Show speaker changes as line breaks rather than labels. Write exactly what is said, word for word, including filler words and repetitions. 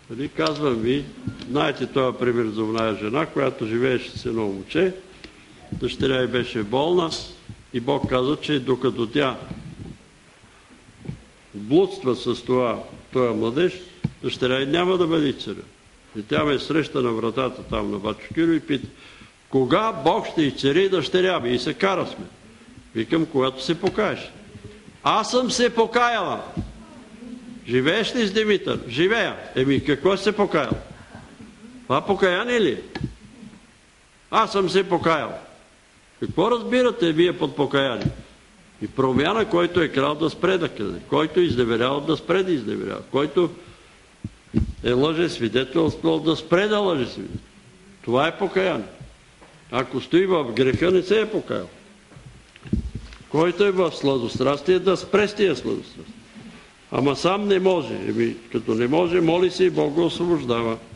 Нали, казвам ви, знаете този пример за оная жена, която живееше с едно момче, дъщеря й беше болна и Бог каза, че докато тя блудства с това, този младеж, дъщеря й няма да бъде царя. И тя ме среща на вратата там на Батчо Киро и пита: кога Бог ще изцери дъщеря ми? И се кара сме. Викам: когато се покаеш. Аз съм се покаяла. Живееш ли с Димитър? Живея. Еми, какво се покаял? Това покаяние ли? Аз съм се покаял. Какво разбирате вие под покаяние? И промяна, който е крал да спре да къде, който изневерял да спре да изневерява, който е лъже свидетелство да спре да лъже свидетелство. Това е покаяние. Ако стои в греха, не се е покаял. Който е в сладострастие, да спре с тия сладострастие. Ама сам не може. Еми, като не може, моли се и Бог го освобождава.